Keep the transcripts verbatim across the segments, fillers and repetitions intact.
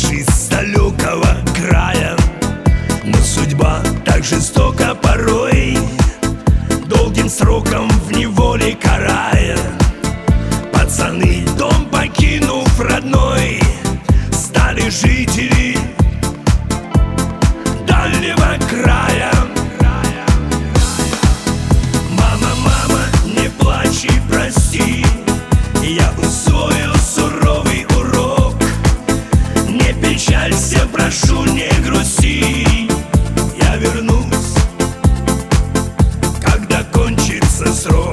из далекого края, но судьба так жестока порой, долгим сроком в неволе карая. Пацаны, дом покинув родной, стали жители дальнего края. Мама, мама, не плачь и прости, я усвоил суровый урок. Не печалься, прошу, не грусти, я вернусь, когда кончится срок.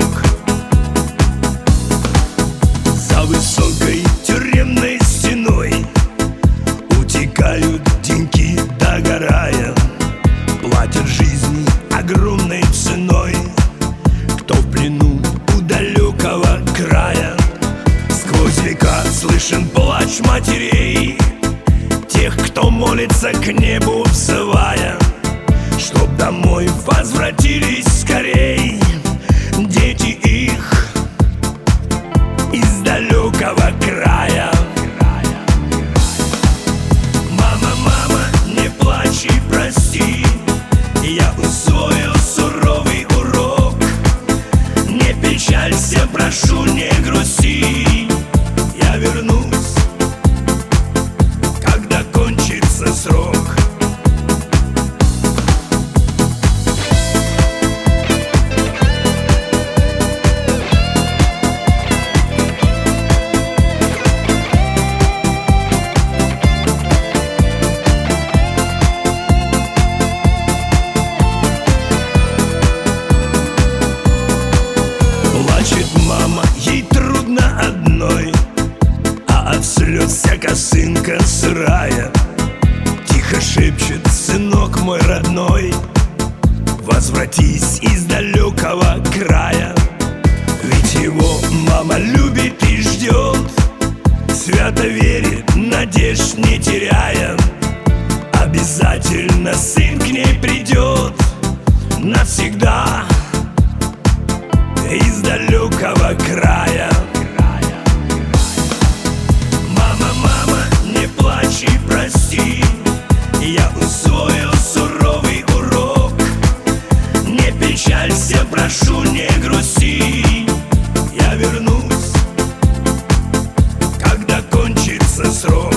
За высокой тюремной стеной утекают деньки, догорая, платят жизни огромной ценой. Кто в плену у далекого края, сквозь века слышен плач матерей, тех, кто молится к небу взывая, чтоб домой возвратились скорей дети их из далекого края. Мама, мама, не плачь и прости, я усвоил суровый урок. Не печалься, прошу, не грусти, я вернусь, когда кончится срок. Плачет мама, ей трудно одной, а от слез вся косынка сырая. Тихо шепчет: сынок мой родной, возвратись из далекого края. Ведь его мама любит и ждет, свято верит, надежд не теряя. Обязательно сын к ней придет навсегда из далекого края. Мама, мама, не плачь и прости, я усвоил суровый урок. Не печалься, прошу, не грусти, я вернусь, когда кончится срок.